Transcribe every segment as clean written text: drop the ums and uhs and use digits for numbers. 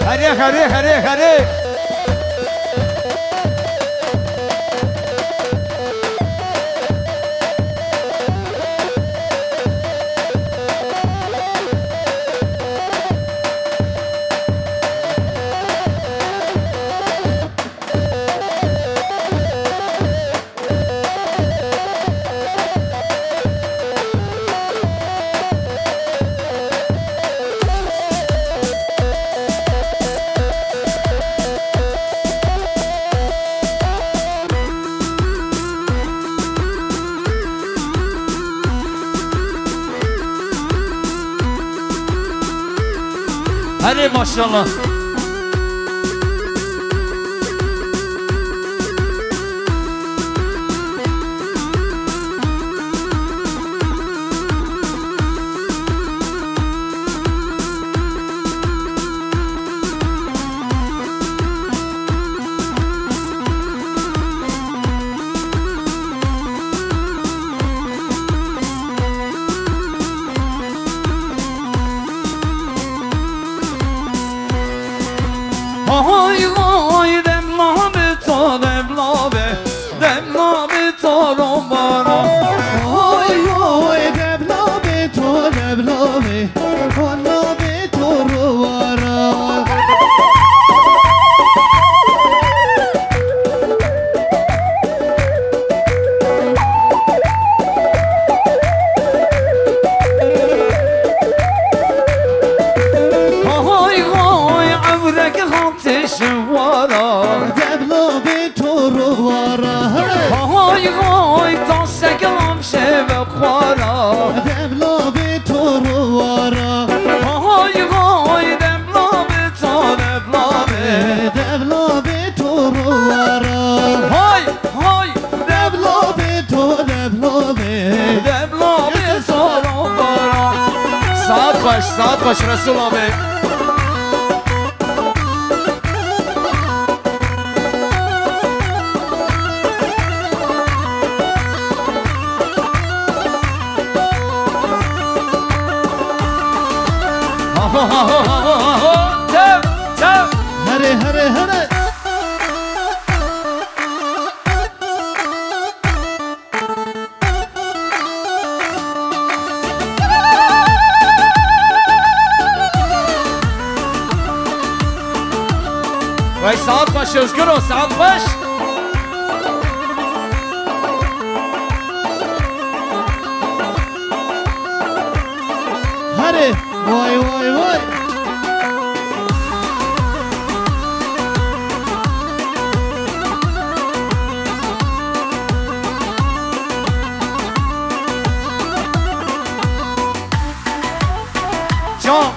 هره هره هره هره هره ماشاءالله های های دملابه تا دملابه دملابه تا رو بارا های های دملابه تا دملابه دملابه تا رو بارا دبلابه تو رو وارا های های تا سگم شه بخورا دبلابه تو رو وارا های های دملابه تا دملابه دبلابه تو رو وارا های های دبلابه تو دبلابه دملابه تا رو بارا ساعت باش رسول آبه هره هره هره وای ساعت باش özgür ساعت باش هره وای وای وای جان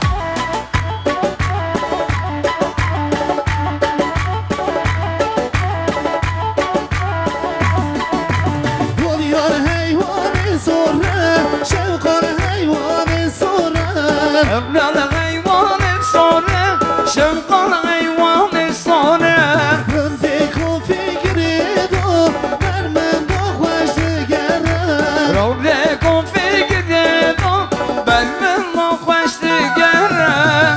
یار حیوان سره شوقار حیوان سره ابن حیوان ساره شمقان حیوان ساره رنده کو فکر دو بر من دو خوش دگره روده کن فکر دو بر من ما خوش دگره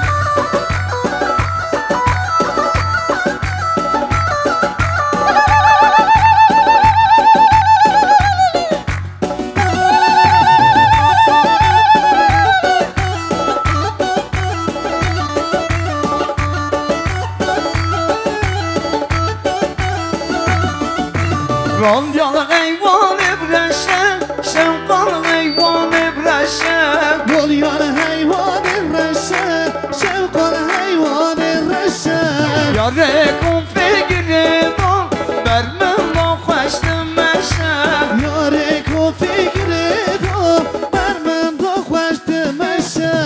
راندیال حیوان برشه شمقان حیوان برشه یار حیوان رشه شوقار حیوان رشه یاره کن فکر دو بر من ما خوش دمشه یار کو فکر دو بر من دو خوش دمشه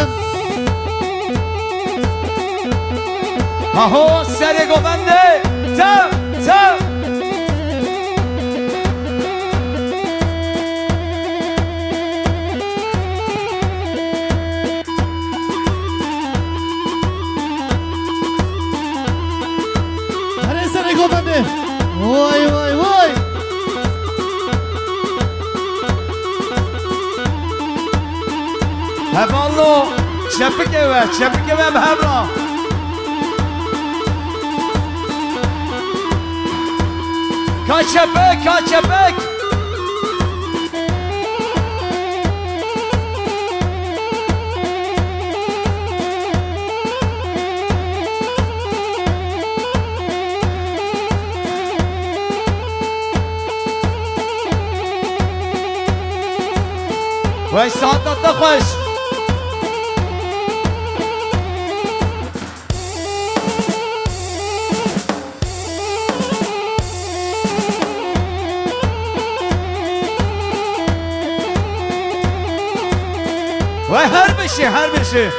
هاهو سر گوبنده تا هره سر گوبنده وای وای وای هبالو چپکه و به هبلا کاچپک کاچپک وای ساعتت خوش وای هر بشه هر بشه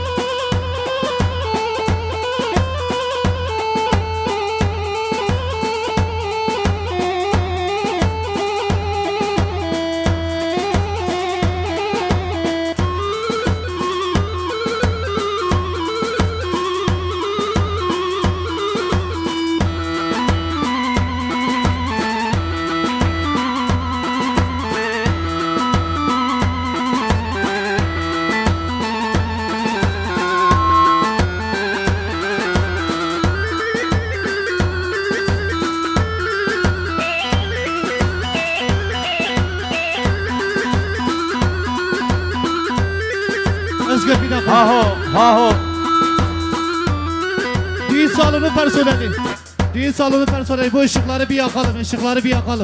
Düğün salonu personeli. Düğün salonu personeli. Bu ışıkları bir yakalım. Işıkları bir yakalım.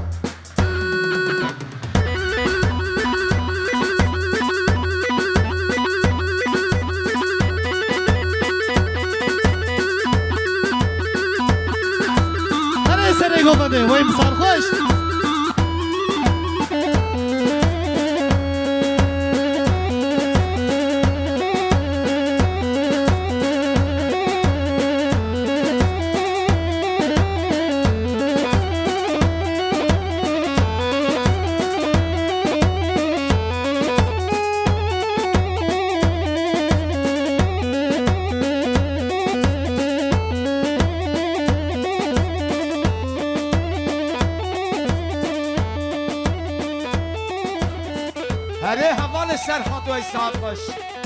Nereye sene kovadı? Vayım sarhoş. هره حوال سر خاطوی ساعت باش